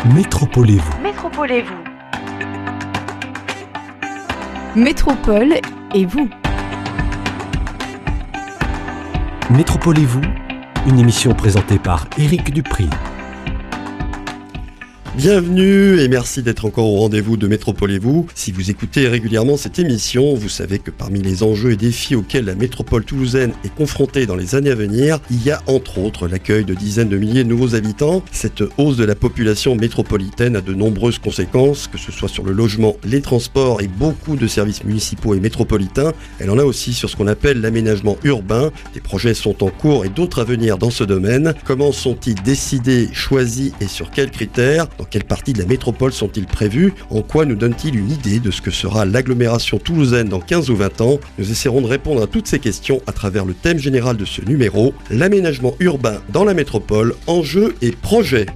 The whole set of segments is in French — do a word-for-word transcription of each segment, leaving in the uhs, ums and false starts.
Métropolez-vous. Métropolez-vous. Métropole et vous. Métropolez-vous, une émission présentée par Éric Dupri. Bienvenue et merci d'être encore au rendez-vous de Métropolez-vous. Si vous écoutez régulièrement cette émission, vous savez que parmi les enjeux et défis auxquels la métropole toulousaine est confrontée dans les années à venir, il y a entre autres l'accueil de dizaines de milliers de nouveaux habitants. Cette hausse de la population métropolitaine a de nombreuses conséquences, que ce soit sur le logement, les transports et beaucoup de services municipaux et métropolitains. Elle en a aussi sur ce qu'on appelle l'aménagement urbain. Des projets sont en cours et d'autres à venir dans ce domaine. Comment sont-ils décidés, choisis et sur quels critères ? Dans quelle partie de la métropole sont-ils prévus ? En quoi nous donne-t-il une idée de ce que sera l'agglomération toulousaine dans quinze ou vingt ans ? Nous essaierons de répondre à toutes ces questions à travers le thème général de ce numéro, l'aménagement urbain dans la métropole, enjeux et projets.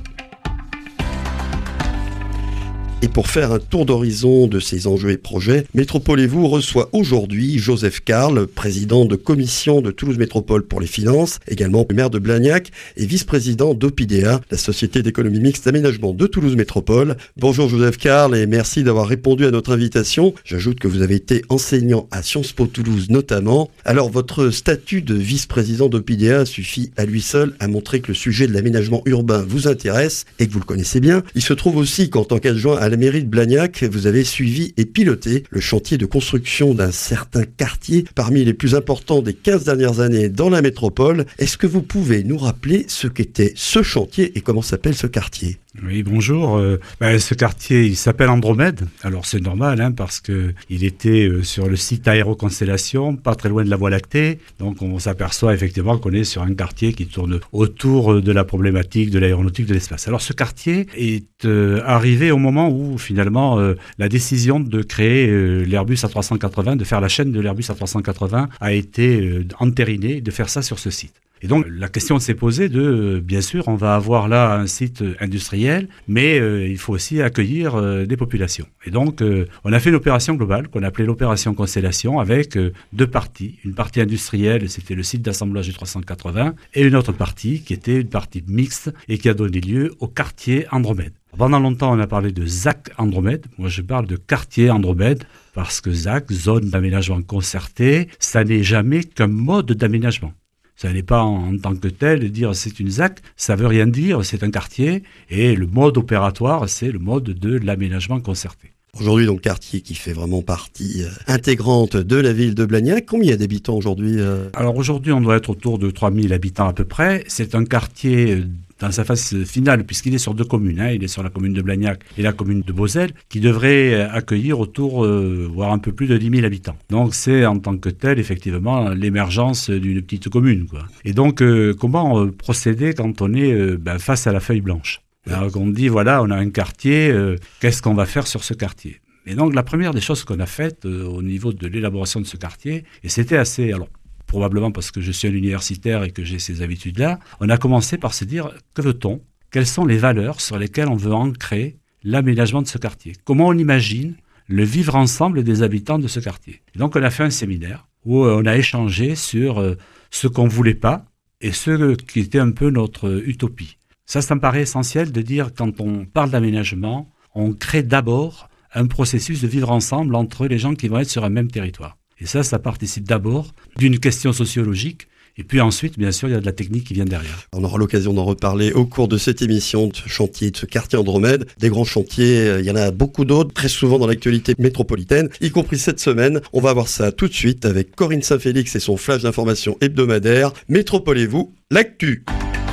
Et pour faire un tour d'horizon de ces enjeux et projets, Métropolez-vous reçoit aujourd'hui Joseph Carle, président de commission de Toulouse Métropole pour les finances, également maire de Blagnac et vice-président d'Opidea, la société d'économie mixte d'aménagement de Toulouse Métropole. Bonjour Joseph Carle et merci d'avoir répondu à notre invitation. J'ajoute que vous avez été enseignant à Sciences Po Toulouse notamment. Alors votre statut de vice-président d'Opidea suffit à lui seul à montrer que le sujet de l'aménagement urbain vous intéresse et que vous le connaissez bien. Il se trouve aussi qu'en tant qu'adjoint à la mairie de Blagnac, vous avez suivi et piloté le chantier de construction d'un certain quartier parmi les plus importants des quinze dernières années dans la métropole. Est-ce que vous pouvez nous rappeler ce qu'était ce chantier et comment s'appelle ce quartier ? Oui, bonjour. Euh, bah, ce quartier, il s'appelle Andromède. Alors c'est normal, hein, parce que il était euh, sur le site Aéroconstellation, pas très loin de la Voie lactée. Donc on s'aperçoit effectivement qu'on est sur un quartier qui tourne autour de la problématique de l'aéronautique de l'espace. Alors ce quartier est euh, arrivé au moment où finalement euh, la décision de créer euh, l'Airbus A trois cent quatre-vingts, de faire la chaîne de l'Airbus A trois cent quatre-vingts, a été euh, entérinée, de faire ça sur ce site. Et donc, la question s'est posée de, bien sûr, on va avoir là un site industriel, mais euh, il faut aussi accueillir euh, des populations. Et donc, euh, on a fait une opération globale qu'on appelait l'opération Constellation avec euh, deux parties. Une partie industrielle, c'était le site d'assemblage du trois cent quatre-vingts, et une autre partie qui était une partie mixte et qui a donné lieu au quartier Andromède. Pendant longtemps, on a parlé de Z A C Andromède. Moi, je parle de quartier Andromède parce que Z A C, zone d'aménagement concerté, ça n'est jamais qu'un mode d'aménagement. Ça n'est pas en, en tant que tel de dire c'est une Z A C, ça veut rien dire, c'est un quartier, et le mode opératoire, c'est le mode de l'aménagement concerté. Aujourd'hui, donc, quartier qui fait vraiment partie euh, intégrante de la ville de Blagnac. Combien il y a d'habitants aujourd'hui euh... Alors aujourd'hui, on doit être autour de trois mille habitants à peu près. C'est un quartier euh, dans sa phase finale, puisqu'il est sur deux communes. Hein. Il est sur la commune de Blagnac et la commune de Beauzelle, qui devrait accueillir autour, euh, voire un peu plus de dix mille habitants. Donc c'est en tant que tel, effectivement, l'émergence d'une petite commune, quoi. Et donc, euh, comment euh, procéder quand on est euh, ben, face à la feuille blanche ? Alors on dit, voilà, on a un quartier, euh, qu'est-ce qu'on va faire sur ce quartier ? Et donc la première des choses qu'on a faites euh, au niveau de l'élaboration de ce quartier, et c'était assez... alors probablement parce que je suis un universitaire et que j'ai ces habitudes-là, on a commencé par se dire, que veut-on ? Quelles sont les valeurs sur lesquelles on veut ancrer l'aménagement de ce quartier ? Comment on imagine le vivre ensemble des habitants de ce quartier ? Et donc on a fait un séminaire où on a échangé sur ce qu'on ne voulait pas et ce qui était un peu notre utopie. Ça, ça me paraît essentiel de dire, quand on parle d'aménagement, on crée d'abord un processus de vivre ensemble entre les gens qui vont être sur un même territoire. Et ça, ça participe d'abord d'une question sociologique. Et puis ensuite, bien sûr, il y a de la technique qui vient derrière. On aura l'occasion d'en reparler au cours de cette émission, de ce chantier, de ce quartier Andromède. Des grands chantiers, il y en a beaucoup d'autres, très souvent dans l'actualité métropolitaine, y compris cette semaine. On va voir ça tout de suite avec Corinne Saint-Félix et son flash d'information hebdomadaire. Métropolez-vous, l'actu.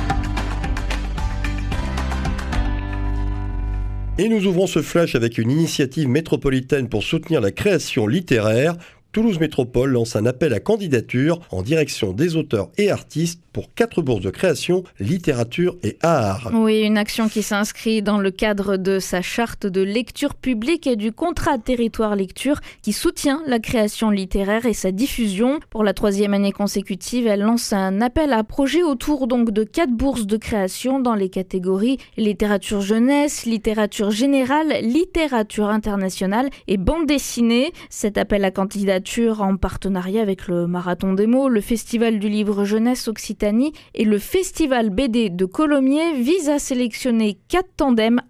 Et nous ouvrons ce flash avec une initiative métropolitaine pour soutenir la création littéraire. Toulouse Métropole lance un appel à candidature en direction des auteurs et artistes pour quatre bourses de création, littérature et art. Oui, une action qui s'inscrit dans le cadre de sa charte de lecture publique et du contrat territoire lecture qui soutient la création littéraire et sa diffusion. Pour la troisième année consécutive, elle lance un appel à projet autour donc de quatre bourses de création dans les catégories littérature jeunesse, littérature générale, littérature internationale et bande dessinée. Cet appel à candidature en partenariat avec le Marathon des mots, le Festival du livre jeunesse Occitanie et le Festival B D de Colomiers vise à sélectionner quatre tandems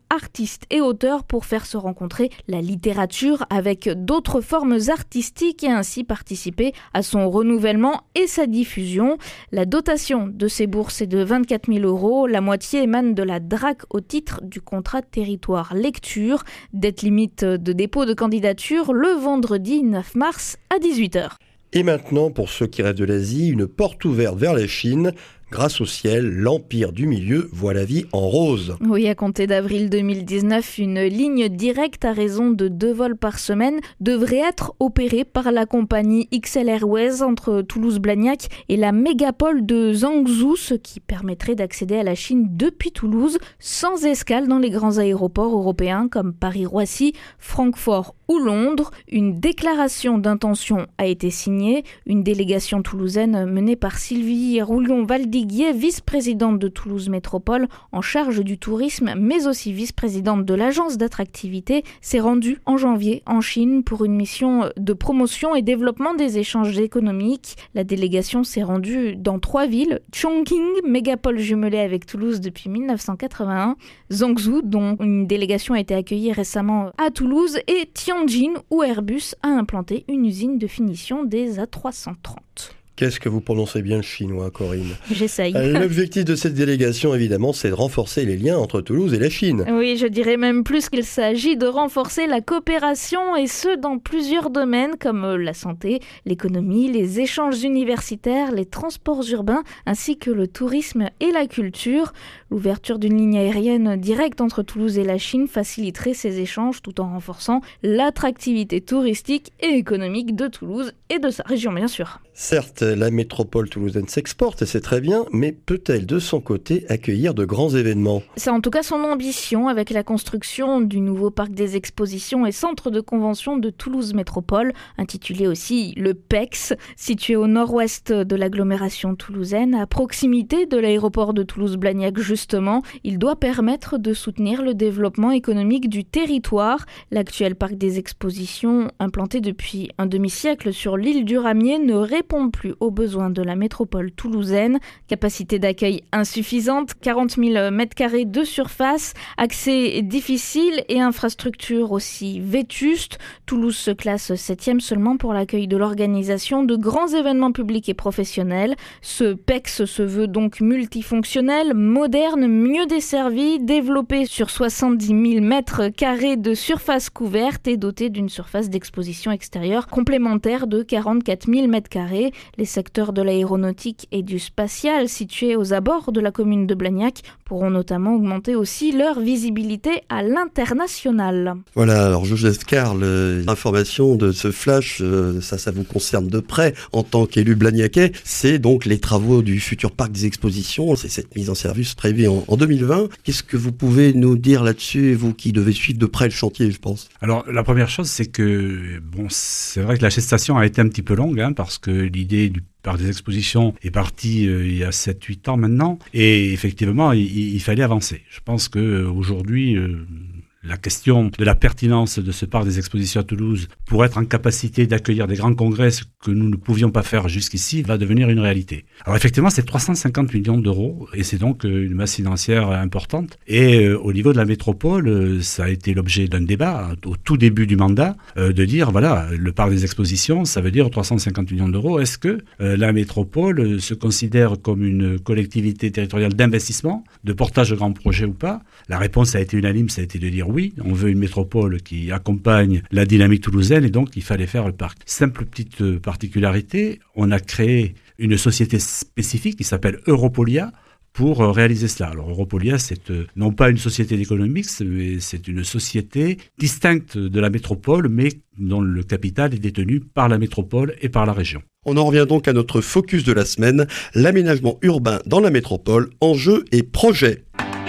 artistes et auteurs pour faire se rencontrer la littérature avec d'autres formes artistiques et ainsi participer à son renouvellement et sa diffusion. La dotation de ces bourses est de vingt-quatre mille euros. La moitié émane de la D R A C au titre du contrat territoire lecture. Date limite de dépôt de candidature le vendredi neuf mars à dix-huit heures. Et maintenant, pour ceux qui rêvent de l'Asie, une porte ouverte vers la Chine. Grâce au ciel, l'Empire du Milieu voit la vie en rose. Oui, à compter d'avril deux mille dix-neuf, une ligne directe à raison de deux vols par semaine devrait être opérée par la compagnie X L Airways entre Toulouse-Blagnac et la mégapole de Zhangzhou, ce qui permettrait d'accéder à la Chine depuis Toulouse sans escale dans les grands aéroports européens comme Paris-Roissy, Francfort ou Londres. Une déclaration d'intention a été signée. Une délégation toulousaine menée par Sylvie Rouillon-Valdiguier, vice-présidente de Toulouse Métropole en charge du tourisme, mais aussi vice-présidente de l'agence d'attractivité, s'est rendue en janvier en Chine pour une mission de promotion et développement des échanges économiques. La délégation s'est rendue dans trois villes, Chongqing, mégapole jumelée avec Toulouse depuis mille neuf cent quatre-vingt-un, Zhangzhou, dont une délégation a été accueillie récemment à Toulouse, et Tianjin, où Airbus a implanté une usine de finition des A trois cent trente. Qu'est-ce que vous prononcez bien le chinois, Corinne ? J'essaye. L'objectif de cette délégation, évidemment, c'est de renforcer les liens entre Toulouse et la Chine. Oui, je dirais même plus qu'il s'agit de renforcer la coopération, et ce, dans plusieurs domaines comme la santé, l'économie, les échanges universitaires, les transports urbains, ainsi que le tourisme et la culture. L'ouverture d'une ligne aérienne directe entre Toulouse et la Chine faciliterait ces échanges tout en renforçant l'attractivité touristique et économique de Toulouse et de sa région, bien sûr. Certes, la métropole toulousaine s'exporte et c'est très bien, mais peut-elle de son côté accueillir de grands événements ? C'est en tout cas son ambition avec la construction du nouveau parc des expositions et centre de convention de Toulouse Métropole, intitulé aussi le P E X, situé au nord-ouest de l'agglomération toulousaine, à proximité de l'aéroport de Toulouse-Blagnac justement. Il doit permettre de soutenir le développement économique du territoire. L'actuel parc des expositions, implanté depuis un demi-siècle sur l'île du Ramier, ne répond plus aux besoins de la métropole toulousaine. Capacité d'accueil insuffisante, quarante mille mètres carrés de surface, accès difficile et infrastructure aussi vétuste. Toulouse se classe septième seulement pour l'accueil de l'organisation de grands événements publics et professionnels. Ce P E X se veut donc multifonctionnel, moderne, mieux desservi, développé sur soixante-dix mille mètres carrés de surface couverte et doté d'une surface d'exposition extérieure complémentaire de quarante-quatre mille mètres carrés. Les secteurs de l'aéronautique et du spatial situés aux abords de la commune de Blagnac pourront notamment augmenter aussi leur visibilité à l'international. Voilà, alors Joseph Carle, euh, l'information de ce flash, euh, ça, ça vous concerne de près en tant qu'élu blagnacais, c'est donc les travaux du futur parc des expositions, c'est cette mise en service prévue en, en deux mille vingt. Qu'est-ce que vous pouvez nous dire là-dessus, vous qui devez suivre de près le chantier, je pense ? Alors, la première chose, c'est que, bon, c'est vrai que la gestation a été un petit peu longue, hein, parce que l'idée du parc des expositions est partie euh, il y a sept huit ans maintenant, et effectivement, il, il fallait avancer. Je pense qu'aujourd'hui, euh, la question de la pertinence de ce parc des expositions à Toulouse pour être en capacité d'accueillir des grands congrès, ce que nous ne pouvions pas faire jusqu'ici, va devenir une réalité. Alors effectivement, c'est trois cent cinquante millions d'euros et c'est donc une masse financière importante. Et euh, au niveau de la métropole, euh, ça a été l'objet d'un débat au tout début du mandat, euh, de dire, voilà, le parc des expositions, ça veut dire trois cent cinquante millions d'euros. Est-ce que euh, la métropole euh, se considère comme une collectivité territoriale d'investissement, de portage de grands projets ou pas ? La réponse a été unanime, ça a été de dire oui, on veut une métropole qui accompagne la dynamique toulousaine et donc il fallait faire le parc. Simple petite particularité, on a créé une société spécifique qui s'appelle Europolia pour réaliser cela. Alors Europolia, c'est euh, non pas une société d'économie, mais c'est une société distincte de la métropole, mais dont le capital est détenu par la métropole et par la région. On en revient donc à notre focus de la semaine, l'aménagement urbain dans la métropole, enjeux et projets.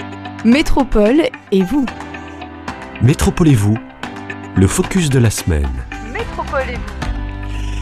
Métropole et vous. Métropole et vous, le focus de la semaine. Métropole et vous.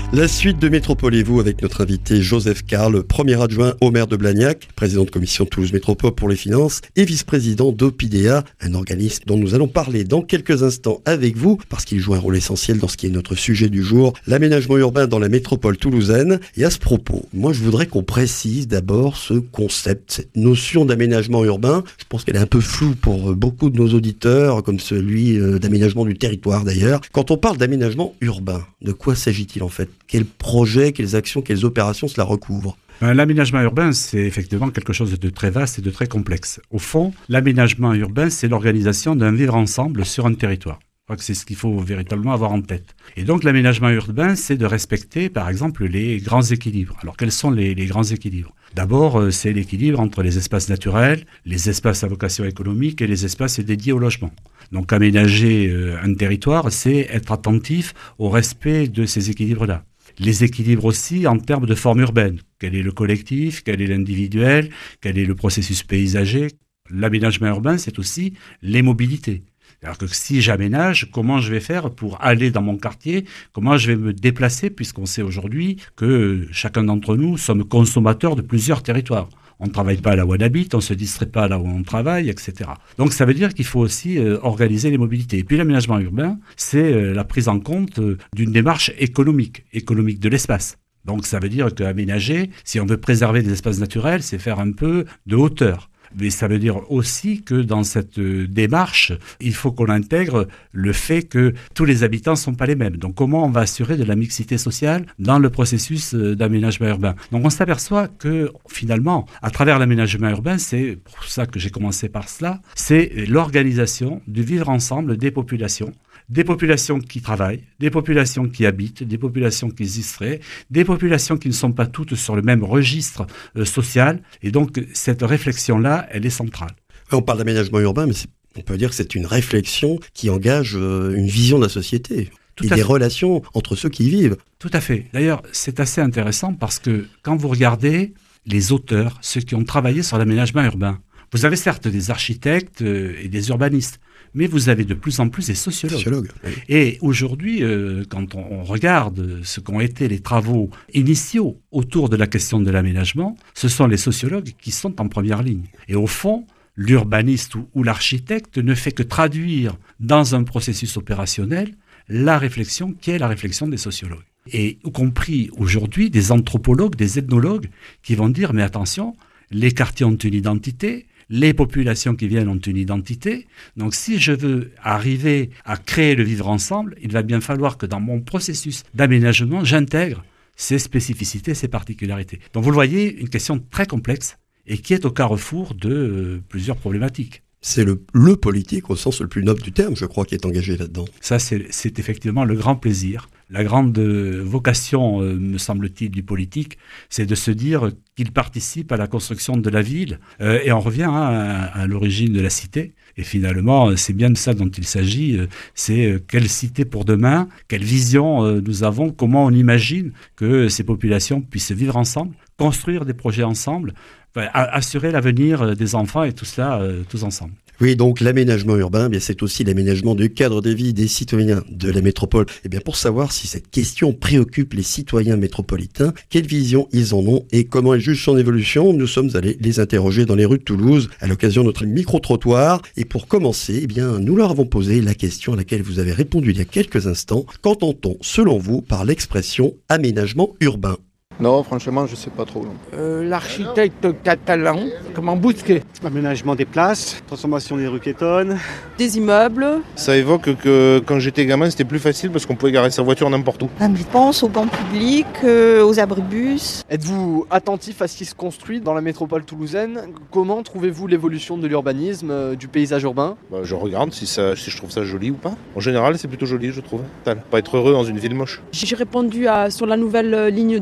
La suite de Métropolez-vous avec notre invité Joseph Karl, premier adjoint au maire de Blagnac, président de commission Toulouse Métropole pour les finances et vice-président d'Opidea, un organisme dont nous allons parler dans quelques instants avec vous parce qu'il joue un rôle essentiel dans ce qui est notre sujet du jour, l'aménagement urbain dans la métropole toulousaine. Et à ce propos, moi je voudrais qu'on précise d'abord ce concept, cette notion d'aménagement urbain. Je pense qu'elle est un peu floue pour beaucoup de nos auditeurs, comme celui d'aménagement du territoire d'ailleurs. Quand on parle d'aménagement urbain, de quoi s'agit-il en fait ? Quels projets, quelles actions, quelles opérations cela recouvre ? L'aménagement urbain, c'est effectivement quelque chose de très vaste et de très complexe. Au fond, l'aménagement urbain, c'est l'organisation d'un vivre ensemble sur un territoire. Je crois que c'est ce qu'il faut véritablement avoir en tête. Et donc, l'aménagement urbain, c'est de respecter, par exemple, les grands équilibres. Alors, quels sont les, les grands équilibres ? D'abord, c'est l'équilibre entre les espaces naturels, les espaces à vocation économique et les espaces dédiés au logement. Donc, aménager un territoire, c'est être attentif au respect de ces équilibres-là. Les équilibres aussi en termes de forme urbaine. Quel est le collectif, quel est l'individuel, quel est le processus paysager. L'aménagement urbain, c'est aussi les mobilités. C'est-à-dire que si j'aménage, comment je vais faire pour aller dans mon quartier, comment je vais me déplacer, puisqu'on sait aujourd'hui que chacun d'entre nous sommes consommateurs de plusieurs territoires. On ne travaille pas là où on habite, on ne se distrait pas là où on travaille, et cetera. Donc ça veut dire qu'il faut aussi euh, organiser les mobilités. Et puis l'aménagement urbain, c'est euh, la prise en compte euh, d'une démarche économique, économique de l'espace. Donc ça veut dire qu'aménager, si on veut préserver des espaces naturels, c'est faire un peu de hauteur. Mais ça veut dire aussi que dans cette démarche, il faut qu'on intègre le fait que tous les habitants ne sont pas les mêmes. Donc comment on va assurer de la mixité sociale dans le processus d'aménagement urbain ? Donc on s'aperçoit que finalement, à travers l'aménagement urbain, c'est pour ça que j'ai commencé par cela, c'est l'organisation du vivre ensemble des populations. Des populations qui travaillent, des populations qui habitent, des populations qui existeraient, des populations qui ne sont pas toutes sur le même registre euh, social. Et donc, cette réflexion-là, elle est centrale. On parle d'aménagement urbain, mais c'est, on peut dire que c'est une réflexion qui engage euh, une vision de la société Tout et des fait. relations entre ceux qui y vivent. Tout à fait. D'ailleurs, c'est assez intéressant parce que quand vous regardez les auteurs, ceux qui ont travaillé sur l'aménagement urbain, vous avez certes des architectes euh, et des urbanistes, mais vous avez de plus en plus des sociologues. Sociologue, oui. Et aujourd'hui, euh, quand on, on regarde ce qu'ont été les travaux initiaux autour de la question de l'aménagement, ce sont les sociologues qui sont en première ligne. Et au fond, l'urbaniste ou, ou l'architecte ne fait que traduire dans un processus opérationnel la réflexion qui est la réflexion des sociologues. Et y compris aujourd'hui des anthropologues, des ethnologues qui vont dire « mais attention, les quartiers ont une identité ». Les populations qui viennent ont une identité. Donc, si je veux arriver à créer le vivre ensemble, il va bien falloir que dans mon processus d'aménagement, j'intègre ces spécificités, ces particularités. Donc, vous le voyez, une question très complexe et qui est au carrefour de euh, plusieurs problématiques. C'est le, le politique, au sens le plus noble du terme, je crois, qui est engagé là-dedans. Ça, c'est, c'est effectivement le grand plaisir. La grande vocation, euh, me semble-t-il, du politique, c'est de se dire qu'il participe à la construction de la ville. Euh, et on revient hein, à, à l'origine de la cité. Et finalement, c'est bien de ça dont il s'agit. Euh, c'est euh, quelle cité pour demain, quelle vision euh, nous avons, comment on imagine que ces populations puissent vivre ensemble, construire des projets ensemble, enfin, assurer l'avenir des enfants et tout cela euh, tous ensemble. Oui, donc l'aménagement urbain, eh bien, c'est aussi l'aménagement du cadre de vie des citoyens de la métropole. Eh bien, pour savoir si cette question préoccupe les citoyens métropolitains, quelle vision ils en ont et comment ils jugent son évolution, nous sommes allés les interroger dans les rues de Toulouse à l'occasion de notre micro-trottoir. Et pour commencer, eh bien, nous leur avons posé la question à laquelle vous avez répondu il y a quelques instants. Qu'entend-on, selon vous, par l'expression aménagement urbain ? Non, franchement, je ne sais pas trop. Euh, l'architecte catalan, comment Bousquet. Aménagement des places, transformation des rues piétonnes. Des immeubles. Ça évoque que quand j'étais gamin, c'était plus facile parce qu'on pouvait garer sa voiture n'importe où. Je pense aux bancs publics, euh, aux abribus. Êtes-vous attentif à ce qui se construit dans la métropole toulousaine ? Comment trouvez-vous l'évolution de l'urbanisme, euh, du paysage urbain ? Bah, je regarde si, ça, si je trouve ça joli ou pas. En général, c'est plutôt joli, je trouve. Pas être heureux dans une ville moche. J'ai répondu à, sur la nouvelle ligne du métro,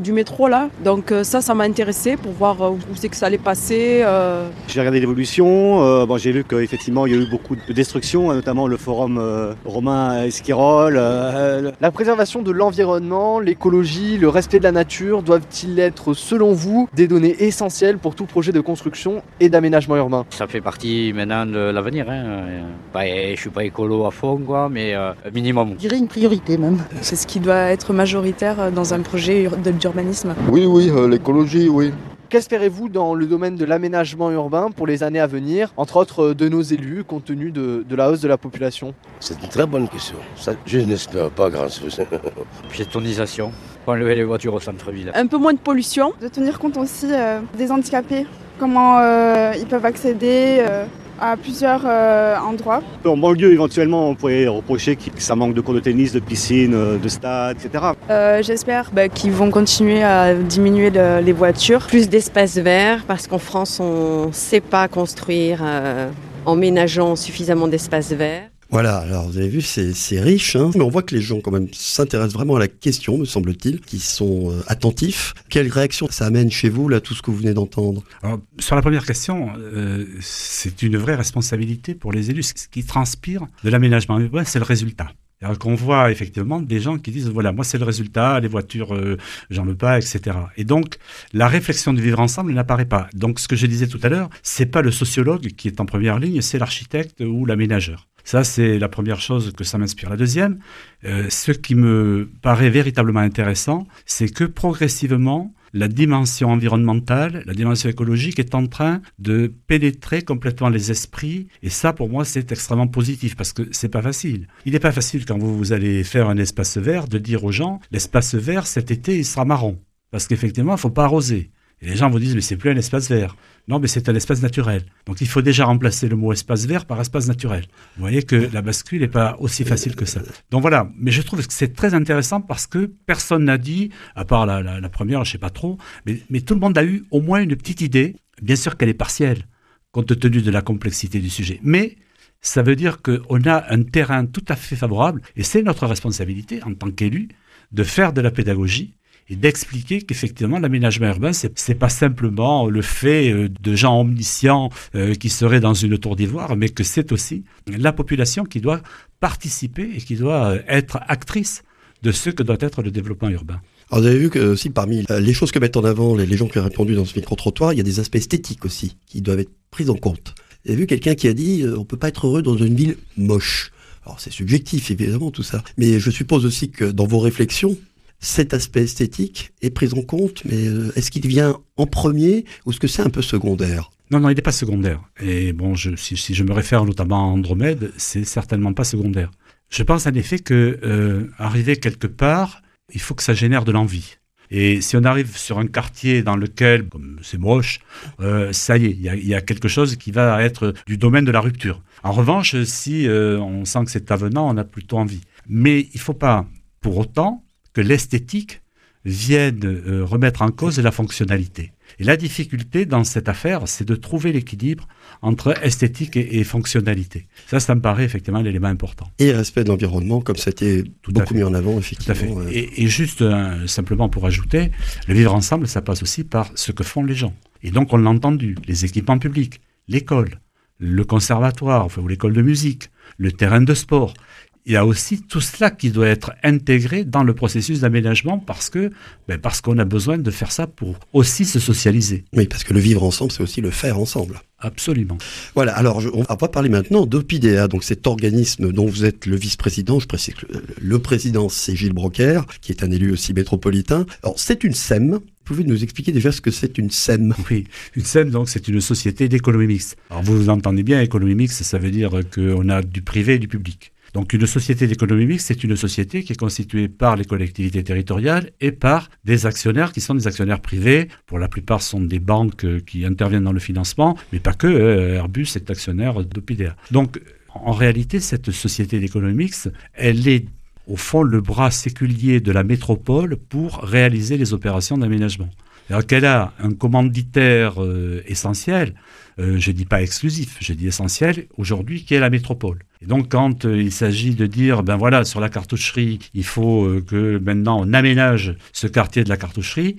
métro-là. Donc euh, ça, ça m'a intéressé pour voir euh, où c'est que ça allait passer. Euh... J'ai regardé l'évolution. Euh, bon, j'ai vu qu'effectivement, il y a eu beaucoup de destruction, notamment le forum euh, romain Esquirol. Euh, La préservation de l'environnement, l'écologie, le respect de la nature doivent-ils être, selon vous, des données essentielles pour tout projet de construction et d'aménagement urbain? Ça fait partie maintenant de l'avenir. Hein. Bah, je ne suis pas écolo à fond, quoi, mais euh, minimum. Je dirais une priorité même. C'est ce qui doit être majoritaire dans un projet d'urbanisme. Oui, oui, euh, l'écologie, oui. Qu'espérez-vous dans le domaine de l'aménagement urbain pour les années à venir, entre autres de nos élus, compte tenu de, de la hausse de la population? C'est une très bonne question. Ça, je n'espère pas grand-chose. Piétonisation, enlever les voitures au centre-ville. Un peu moins de pollution. De tenir compte aussi euh, des handicapés, comment euh, ils peuvent accéder euh, à plusieurs euh, endroits. En banlieue, éventuellement, on pourrait reprocher que ça manque de cours de tennis, de piscine, de stade, et cetera. Euh, j'espère bah, qu'ils vont continuer à diminuer le, les voitures. Plus d'espaces verts, parce qu'en France, on ne sait pas construire euh, en ménageant suffisamment d'espaces verts. Voilà, alors vous avez vu, c'est, c'est riche, hein, mais on voit que les gens quand même s'intéressent vraiment à la question, me semble-t-il, qui sont euh, attentifs. Quelle réaction ça amène chez vous, là, tout ce que vous venez d'entendre? Alors, sur la première question, euh, c'est une vraie responsabilité pour les élus. Ce qui transpire de l'aménagement urbain, c'est le résultat. Alors qu'on voit effectivement des gens qui disent, voilà, moi c'est le résultat, les voitures, euh, j'en veux pas, et cetera. Et donc, la réflexion du vivre ensemble n'apparaît pas. Donc, ce que je disais tout à l'heure, c'est pas le sociologue qui est en première ligne, c'est l'architecte ou l'aménageur. Ça, c'est la première chose que ça m'inspire. La deuxième, euh, ce qui me paraît véritablement intéressant, c'est que progressivement, la dimension environnementale, la dimension écologique est en train de pénétrer complètement les esprits. Et ça, pour moi, c'est extrêmement positif parce que c'est pas facile. Il n'est pas facile quand vous, vous allez faire un espace vert de dire aux gens, l'espace vert, cet été, il sera marron. Parce qu'effectivement, il ne faut pas arroser. Et les gens vous disent, mais c'est plus un espace vert. Non, mais c'est un espace naturel. Donc il faut déjà remplacer le mot espace vert par espace naturel. Vous voyez que la bascule n'est pas aussi facile que ça. Donc voilà, mais je trouve que c'est très intéressant parce que personne n'a dit, à part la, la, la première, je ne sais pas trop, mais, mais tout le monde a eu au moins une petite idée. Bien sûr qu'elle est partielle, compte tenu de la complexité du sujet. Mais ça veut dire qu'on a un terrain tout à fait favorable, et c'est notre responsabilité en tant qu'élu de faire de la pédagogie et d'expliquer qu'effectivement l'aménagement urbain, c'est, c'est pas simplement le fait de gens omniscients euh, qui seraient dans une tour d'ivoire, mais que c'est aussi la population qui doit participer et qui doit être actrice de ce que doit être le développement urbain. Alors vous avez vu que aussi parmi les choses que mettent en avant les, les gens qui ont répondu dans ce micro-trottoir, il y a des aspects esthétiques aussi qui doivent être pris en compte. Vous avez vu quelqu'un qui a dit euh, on peut pas être heureux dans une ville moche. Alors c'est subjectif évidemment tout ça, mais je suppose aussi que dans vos réflexions, cet aspect esthétique est pris en compte, mais est-ce qu'il vient en premier ou est-ce que c'est un peu secondaire? Non, non, il n'est pas secondaire. Et bon, je, si, si je me réfère notamment à Andromède, c'est certainement pas secondaire. Je pense en effet que euh, arriver quelque part, il faut que ça génère de l'envie. Et si on arrive sur un quartier dans lequel, comme c'est moche, euh, ça y est, il y a, y a quelque chose qui va être du domaine de la rupture. En revanche, si euh, on sent que c'est avenant, on a plutôt envie. Mais il ne faut pas, pour autant, que l'esthétique vienne euh, remettre en cause la fonctionnalité. Et la difficulté dans cette affaire, c'est de trouver l'équilibre entre esthétique et, et fonctionnalité. Ça, ça me paraît effectivement l'élément important. Et respect de l'environnement, comme ça a été Tout beaucoup mis en avant, effectivement. Tout à fait. Et, et juste euh, simplement pour ajouter, le vivre ensemble, ça passe aussi par ce que font les gens. Et donc, on l'a entendu, les équipements publics, l'école, le conservatoire, enfin, ou l'école de musique, le terrain de sport. Il y a aussi tout cela qui doit être intégré dans le processus d'aménagement parce que ben parce qu'on a besoin de faire ça pour aussi se socialiser. Oui, parce que le vivre ensemble, c'est aussi le faire ensemble. Absolument. Voilà, alors je, on va parler maintenant d'Opidea, donc cet organisme dont vous êtes le vice-président. Je précise que le, le président, c'est Gilles Brocker, qui est un élu aussi métropolitain. Alors, c'est une S E M. Vous pouvez nous expliquer déjà ce que c'est une S E M? Oui, une S E M, donc, c'est une société d'économie mixte. Alors, vous vous entendez bien, économie mixte, ça veut dire qu'on a du privé et du public. Donc une société d'économie mixte, c'est une société qui est constituée par les collectivités territoriales et par des actionnaires qui sont des actionnaires privés. Pour la plupart, ce sont des banques qui interviennent dans le financement, mais pas que. Airbus est actionnaire d'Opidea. Donc en réalité, cette société d'économie mixte, elle est au fond le bras séculier de la métropole pour réaliser les opérations d'aménagement. Alors qu'elle a un commanditaire euh, essentiel, euh, je ne dis pas exclusif, je dis essentiel, aujourd'hui, qui est la métropole. Et donc, quand euh, il s'agit de dire, ben voilà, sur la cartoucherie, il faut euh, que maintenant on aménage ce quartier de la cartoucherie,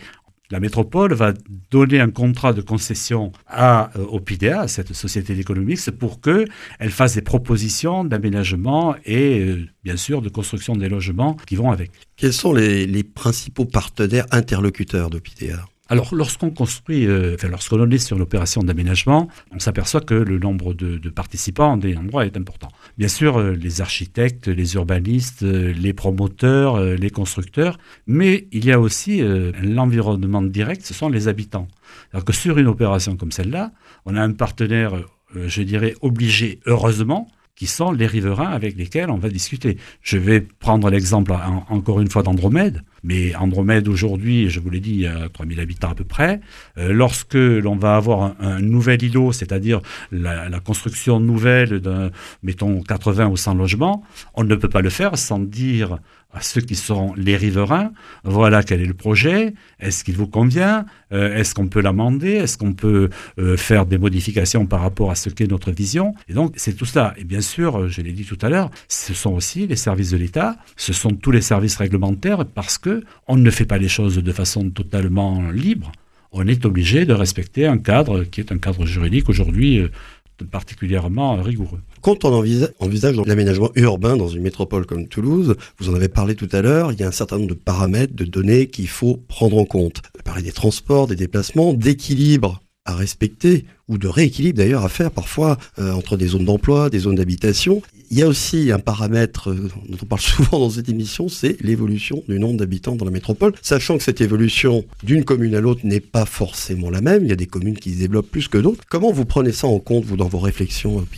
La métropole va donner un contrat de concession à euh, Opidea, à cette société d'économie mixte, pour qu'elle fasse des propositions d'aménagement et euh, bien sûr de construction des logements qui vont avec. Quels sont les, les principaux partenaires interlocuteurs d'Opidea ? Alors, lorsqu'on construit, euh, enfin, lorsqu'on est sur l'opération d'aménagement, on s'aperçoit que le nombre de, de participants des endroits est important. Bien sûr, euh, les architectes, les urbanistes, euh, les promoteurs, euh, les constructeurs, mais il y a aussi euh, l'environnement direct, ce sont les habitants. Alors que sur une opération comme celle-là, on a un partenaire, euh, je dirais, obligé, heureusement, qui sont les riverains avec lesquels on va discuter. Je vais prendre l'exemple en, encore une fois d'Andromède, mais Andromède aujourd'hui, je vous l'ai dit, il y a trois mille habitants à peu près. Euh, lorsque l'on va avoir un, un nouvel îlot, c'est-à-dire la, la construction nouvelle d'un, mettons, quatre-vingts ou cent logements, on ne peut pas le faire sans dire à ceux qui sont les riverains, voilà quel est le projet, est-ce qu'il vous convient, euh, est-ce qu'on peut l'amender, est-ce qu'on peut euh, faire des modifications par rapport à ce qu'est notre vision. Et donc c'est tout ça. Et bien sûr, je l'ai dit tout à l'heure, ce sont aussi les services de l'État, ce sont tous les services réglementaires, parce que on ne fait pas les choses de façon totalement libre. On est obligé de respecter un cadre qui est un cadre juridique aujourd'hui euh, particulièrement rigoureux. Quand on envisage, envisage l'aménagement urbain dans une métropole comme Toulouse, vous en avez parlé tout à l'heure, il y a un certain nombre de paramètres, de données qu'il faut prendre en compte. On parler des transports, des déplacements, d'équilibre à respecter, ou de rééquilibre d'ailleurs à faire parfois euh, entre des zones d'emploi, des zones d'habitation. Il y a aussi un paramètre euh, dont on parle souvent dans cette émission, c'est l'évolution du nombre d'habitants dans la métropole, sachant que cette évolution d'une commune à l'autre n'est pas forcément la même. Il y a des communes qui se développent plus que d'autres. Comment vous prenez ça en compte, vous, dans vos réflexions, Opidea ?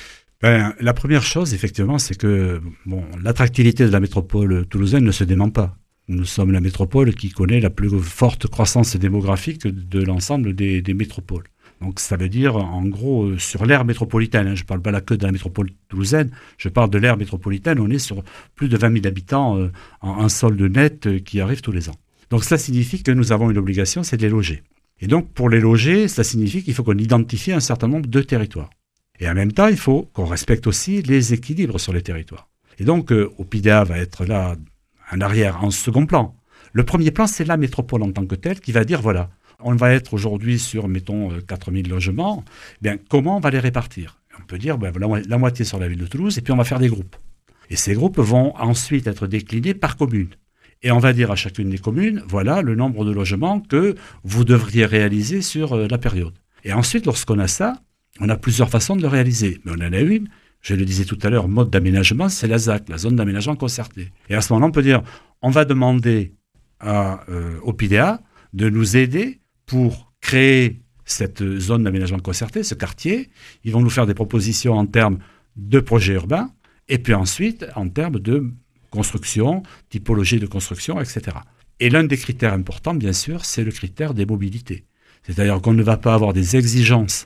Ben, la première chose, effectivement, c'est que bon, l'attractivité de la métropole toulousaine ne se dément pas. Nous sommes la métropole qui connaît la plus forte croissance démographique de l'ensemble des, des métropoles. Donc ça veut dire, en gros, sur l'aire métropolitaine, hein, je ne parle pas là que de la métropole toulousaine, je parle de l'aire métropolitaine, on est sur plus de vingt mille habitants euh, en un solde net euh, qui arrive tous les ans. Donc ça signifie que nous avons une obligation, c'est de les loger. Et donc pour les loger, ça signifie qu'il faut qu'on identifie un certain nombre de territoires. Et en même temps, il faut qu'on respecte aussi les équilibres sur les territoires. Et donc euh, Opidea va être là en arrière, en second plan. Le premier plan, c'est la métropole en tant que telle qui va dire, voilà, on va être aujourd'hui sur, mettons, quatre mille logements. Bien, comment on va les répartir ? On peut dire, ben, la, la moitié sur la ville de Toulouse, et puis on va faire des groupes. Et ces groupes vont ensuite être déclinés par commune. Et on va dire à chacune des communes, voilà le nombre de logements que vous devriez réaliser sur euh, la période. Et ensuite, lorsqu'on a ça, on a plusieurs façons de le réaliser. Mais on en a une, je le disais tout à l'heure, mode d'aménagement, c'est la Z A C, la zone d'aménagement concerté. Et à ce moment-là, on peut dire, on va demander à euh, Opidea de nous aider pour créer cette zone d'aménagement concerté, ce quartier. Ils vont nous faire des propositions en termes de projets urbains et puis ensuite en termes de construction, typologie de construction, et cetera. Et l'un des critères importants, bien sûr, c'est le critère des mobilités. C'est-à-dire qu'on ne va pas avoir des exigences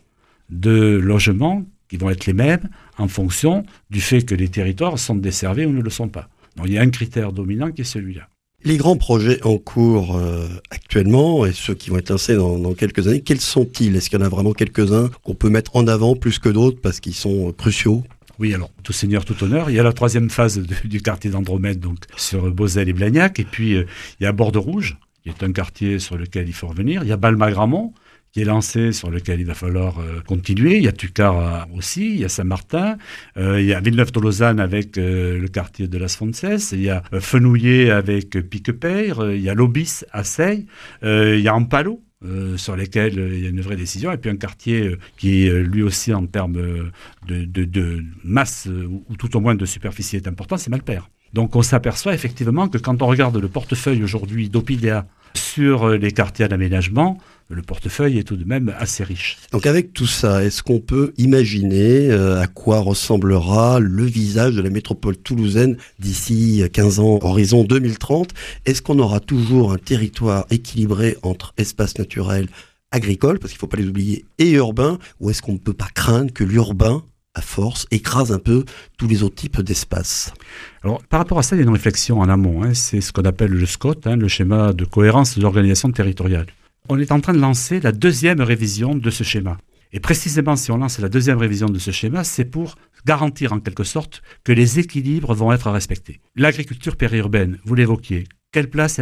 de logement qui vont être les mêmes en fonction du fait que les territoires sont desservis ou ne le sont pas. Donc il y a un critère dominant qui est celui-là. Les grands projets en cours euh, actuellement et ceux qui vont être lancés dans, dans quelques années, quels sont-ils ? Est-ce qu'il y en a vraiment quelques-uns qu'on peut mettre en avant plus que d'autres parce qu'ils sont euh, cruciaux ? Oui, alors, tout seigneur, tout honneur. Il y a la troisième phase de, du quartier d'Andromède, donc sur Beauzelle et Blagnac. Et puis, euh, il y a Borderouge, qui est un quartier sur lequel il faut revenir. Il y a Balma-Gramont, qui est lancé, sur lequel il va falloir euh, continuer. Il y a Tucar euh, aussi, il y a Saint-Martin, euh, il y a Villeneuve-de-Lausanne avec euh, le quartier de Las Fonses, il y a euh, Fenouillet avec euh, Piquepeyre, euh, il y a Lobis à Seille, euh, il y a Ampalo, euh, sur lesquels euh, il y a une vraie décision, et puis un quartier euh, qui, euh, lui aussi, en termes euh, de, de, de masse, euh, ou tout au moins de superficie, est important, c'est Malpère. Donc on s'aperçoit effectivement que quand on regarde le portefeuille aujourd'hui d'Opidea sur les quartiers d'aménagement, le portefeuille est tout de même assez riche. Donc avec tout ça, est-ce qu'on peut imaginer euh, à quoi ressemblera le visage de la métropole toulousaine d'ici quinze ans, horizon deux mille trente ? Est-ce qu'on aura toujours un territoire équilibré entre espaces naturels, agricoles, parce qu'il ne faut pas les oublier, et urbains, ou est-ce qu'on ne peut pas craindre que l'urbain, à force, écrase un peu tous les autres types d'espaces? Alors, par rapport à ça, il y a une réflexion en amont. Hein. C'est ce qu'on appelle le S C O T, hein, le schéma de cohérence de l'organisation territoriale. On est en train de lancer la deuxième révision de ce schéma. Et précisément, si on lance la deuxième révision de ce schéma, c'est pour garantir en quelque sorte que les équilibres vont être respectés. L'agriculture périurbaine, vous l'évoquiez, quelle place elle va avoir ?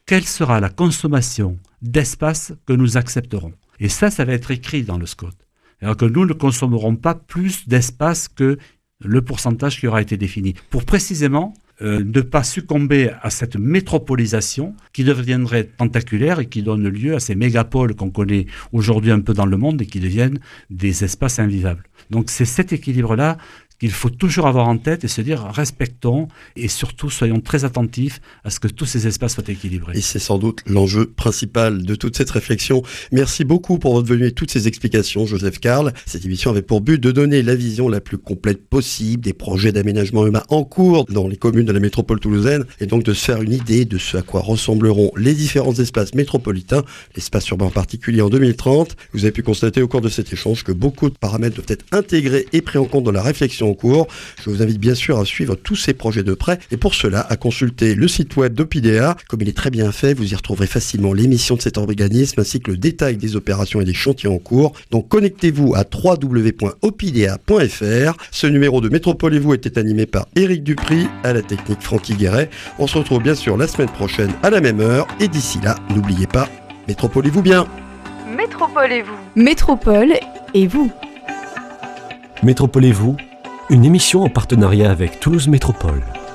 quelle sera la consommation d'espace que nous accepterons. Et ça, ça va être écrit dans le SCOT. Alors que nous ne consommerons pas plus d'espace que le pourcentage qui aura été défini. Pour précisément euh, ne pas succomber à cette métropolisation qui deviendrait tentaculaire et qui donne lieu à ces mégapoles qu'on connaît aujourd'hui un peu dans le monde et qui deviennent des espaces invivables. Donc c'est cet équilibre-là qu'il faut toujours avoir en tête et se dire respectons et surtout soyons très attentifs à ce que tous ces espaces soient équilibrés. Et c'est sans doute l'enjeu principal de toute cette réflexion. Merci beaucoup pour votre venue et toutes ces explications, Joseph Karl. Cette émission avait pour but de donner la vision la plus complète possible des projets d'aménagement humain en cours dans les communes de la métropole toulousaine et donc de se faire une idée de ce à quoi ressembleront les différents espaces métropolitains, l'espace urbain en particulier en deux mille trente. Vous avez pu constater au cours de cet échange que beaucoup de paramètres doivent être intégrés et pris en compte dans la réflexion en cours. Je vous invite bien sûr à suivre tous ces projets de près et pour cela à consulter le site web d'Opidea. Comme il est très bien fait, vous y retrouverez facilement l'émission de cet organisme ainsi que le détail des opérations et des chantiers en cours. Donc connectez-vous à w w w point opidea point f r. Ce numéro de Métropole et vous était animé par Éric Dupry, à la technique Francky Guéret. On se retrouve bien sûr la semaine prochaine à la même heure et d'ici là, n'oubliez pas, métropolez-vous bien. Métropole et vous. Métropole et vous. Métropolez-vous, une émission en partenariat avec Toulouse Métropole.